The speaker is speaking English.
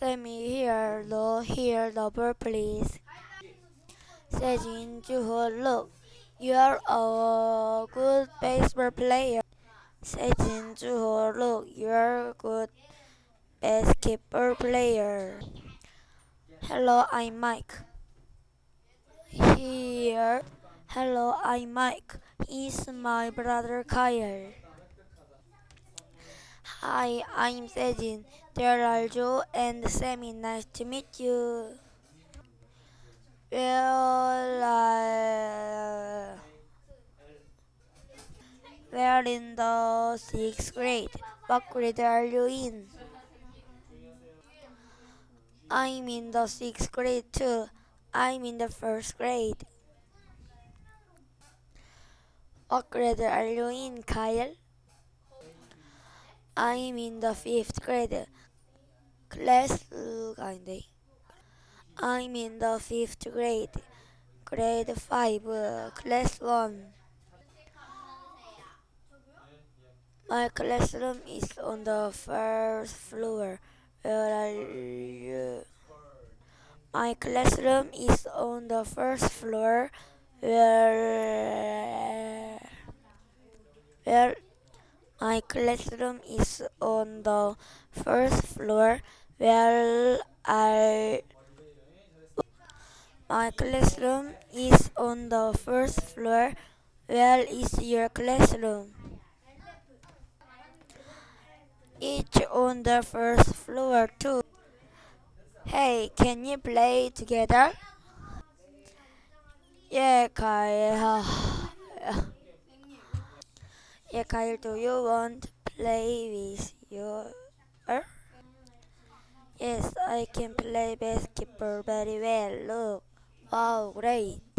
Sammy, here the ball, please. Sejin, Juho, look, you're a good baseball player. Sejin, Juho, look, you're a good basketball player. Hello, I'm Mike. Here. Hello, I'm Mike. He's my brother Kyle. Hi, I'm Sejin. There are Joe and Sammy. Nice to meet you. Well, we're in the sixth grade. What grade are you in? I'm in the sixth grade too. I'm in the first grade. What grade are you in, Kyle? I'm in the fifth grade. Class kind. I'm in the fifth grade. Grade 5, class 1. My classroom is on the first floor. Where are you? My classroom is on the first floor. Where where my classroom is on the first floor. Where are My classroom is on the first floor. Where is your classroom? It's on the first floor too. Hey, can you play together? Yeah, Kyle. Yeah, Kyle, do you want to play with your? Yes, I can play basketball very well. Look. Wow, great.